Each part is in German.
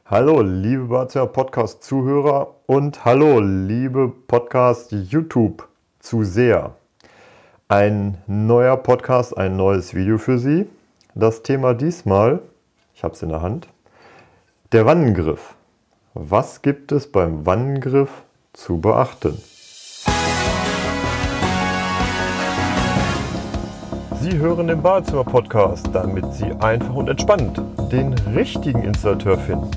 Hallo, liebe Badezimmer Podcast-Zuhörer und hallo, liebe Podcast-YouTube-Zuseher. Ein neuer Podcast, ein neues Video für Sie. Das Thema diesmal, ich habe es in der Hand, der Wannengriff. Was gibt es beim Wannengriff zu beachten? Sie hören den Badezimmer-Podcast, damit Sie einfach und entspannt den richtigen Installateur finden.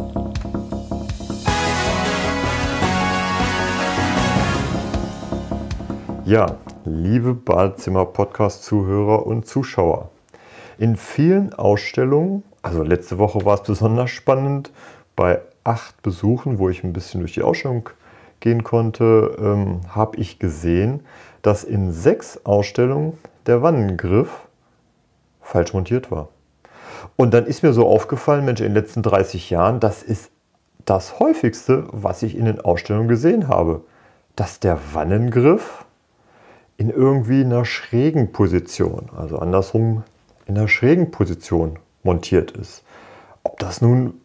Ja, liebe Badezimmer-Podcast-Zuhörer und Zuschauer. In vielen Ausstellungen, also letzte Woche war es besonders spannend, bei 8 Besuchen, wo ich ein bisschen durch die Ausstellung gehen konnte, habe ich gesehen, dass in 6 Ausstellungen der Wannengriff falsch montiert war. Und dann ist mir so aufgefallen, Mensch, in den letzten 30 Jahren, das ist das häufigste, was ich in den Ausstellungen gesehen habe, dass der Wannengriff in irgendwie einer schrägen Position, also andersrum in einer schrägen Position montiert ist. Ob das nun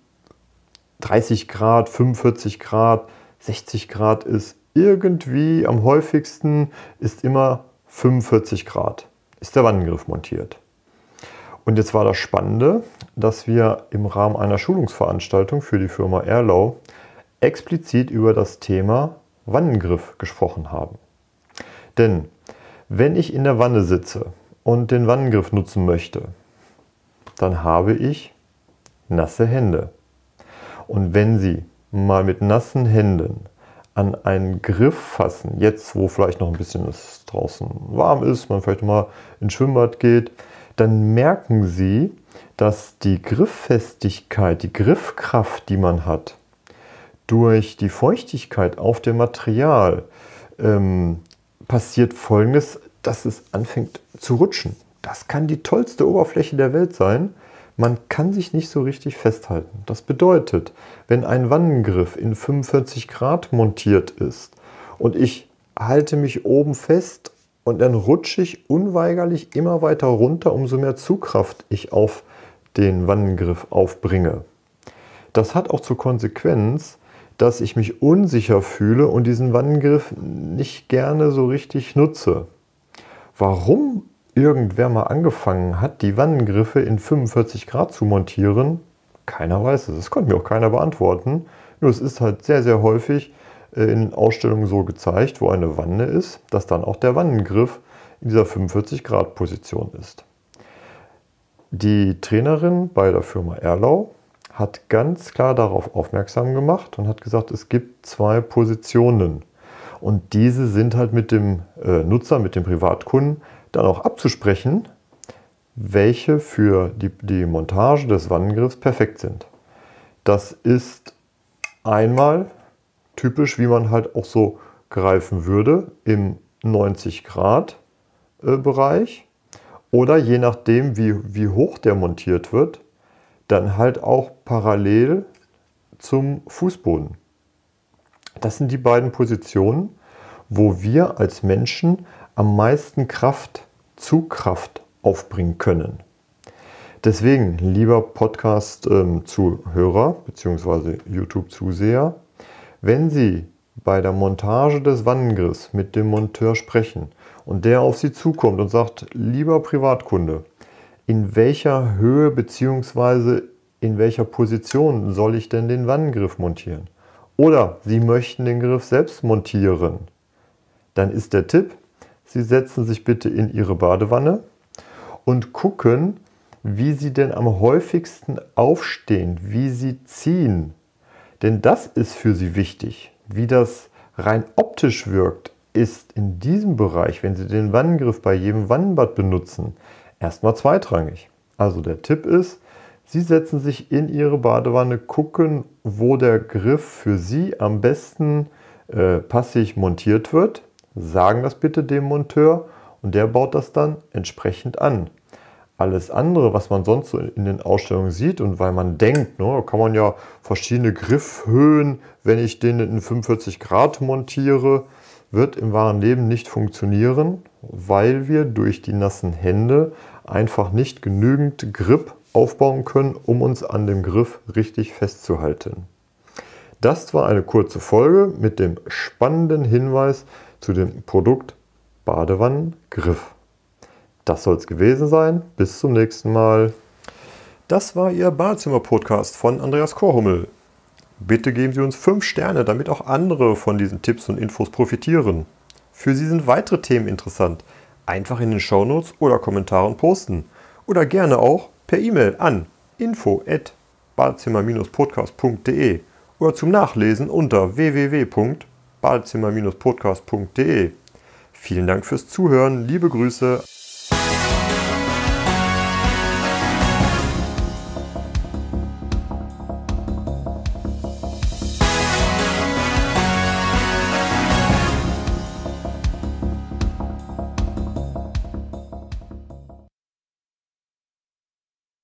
30 Grad, 45 Grad, 60 Grad ist, irgendwie am häufigsten ist immer 45 Grad, ist der Wannengriff montiert. Und jetzt war das Spannende, dass wir im Rahmen einer Schulungsveranstaltung für die Firma Erlau explizit über das Thema Wannengriff gesprochen haben. Denn wenn ich in der Wanne sitze und den Wannengriff nutzen möchte, dann habe ich nasse Hände. Und wenn Sie mal mit nassen Händen an einen Griff fassen, jetzt wo vielleicht noch ein bisschen es draußen warm ist, man vielleicht mal ins Schwimmbad geht, dann merken Sie, dass die Grifffestigkeit, die Griffkraft, die man hat, durch die Feuchtigkeit auf dem Material passiert Folgendes, dass es anfängt zu rutschen. Das kann die tollste Oberfläche der Welt sein. Man kann sich nicht so richtig festhalten. Das bedeutet, wenn ein Wannengriff in 45 Grad montiert ist und ich halte mich oben fest und dann rutsche ich unweigerlich immer weiter runter, umso mehr Zugkraft ich auf den Wannengriff aufbringe. Das hat auch zur Konsequenz, dass ich mich unsicher fühle und diesen Wannengriff nicht gerne so richtig nutze. Warum irgendwer mal angefangen hat, die Wannengriffe in 45 Grad zu montieren, keiner weiß es. Das konnte mir auch keiner beantworten. Nur es ist halt sehr, sehr häufig in Ausstellungen so gezeigt, wo eine Wanne ist, dass dann auch der Wannengriff in dieser 45 Grad Position ist. Die Trainerin bei der Firma Erlau hat ganz klar darauf aufmerksam gemacht und hat gesagt, es gibt 2 Positionen. Und diese sind halt mit dem Nutzer, mit dem Privatkunden dann auch abzusprechen, welche für die Montage des Wannengriffs perfekt sind. Das ist einmal typisch, wie man halt auch so greifen würde im 90 Grad Bereich oder je nachdem, wie hoch der montiert wird, dann halt auch parallel zum Fußboden. Das sind die beiden Positionen, wo wir als Menschen am meisten Zugkraft aufbringen können. Deswegen, lieber Podcast-Zuhörer bzw. YouTube-Zuseher, wenn Sie bei der Montage des Wannengriffs mit dem Monteur sprechen und der auf Sie zukommt und sagt, lieber Privatkunde, in welcher Höhe bzw. in welcher Position soll ich denn den Wannengriff montieren? Oder Sie möchten den Griff selbst montieren. Dann ist der Tipp, Sie setzen sich bitte in Ihre Badewanne und gucken, wie Sie denn am häufigsten aufstehen, wie Sie ziehen. Denn das ist für Sie wichtig. Wie das rein optisch wirkt, ist in diesem Bereich, wenn Sie den Wannengriff bei jedem Wannenbad benutzen, erstmal zweitrangig. Also der Tipp ist, Sie setzen sich in Ihre Badewanne, gucken, wo der Griff für Sie am besten passig montiert wird, sagen das bitte dem Monteur und der baut das dann entsprechend an. Alles andere, was man sonst so in den Ausstellungen sieht und weil man denkt, da kann man ja verschiedene Griffhöhen, wenn ich den in 45 Grad montiere, wird im wahren Leben nicht funktionieren, weil wir durch die nassen Hände einfach nicht genügend Grip aufbauen können, um uns an dem Griff richtig festzuhalten. Das war eine kurze Folge mit dem spannenden Hinweis zu dem Produkt Badewannengriff. Das soll es gewesen sein. Bis zum nächsten Mal. Das war Ihr Badezimmer-Podcast von Andreas Korhummel. Bitte geben Sie uns 5 Sterne, damit auch andere von diesen Tipps und Infos profitieren. Für Sie sind weitere Themen interessant. Einfach in den Shownotes oder Kommentaren posten. Oder gerne auch per E-Mail an info@badezimmer-podcast.de oder zum Nachlesen unter www.badezimmer-podcast.de. Vielen Dank fürs Zuhören. Liebe Grüße.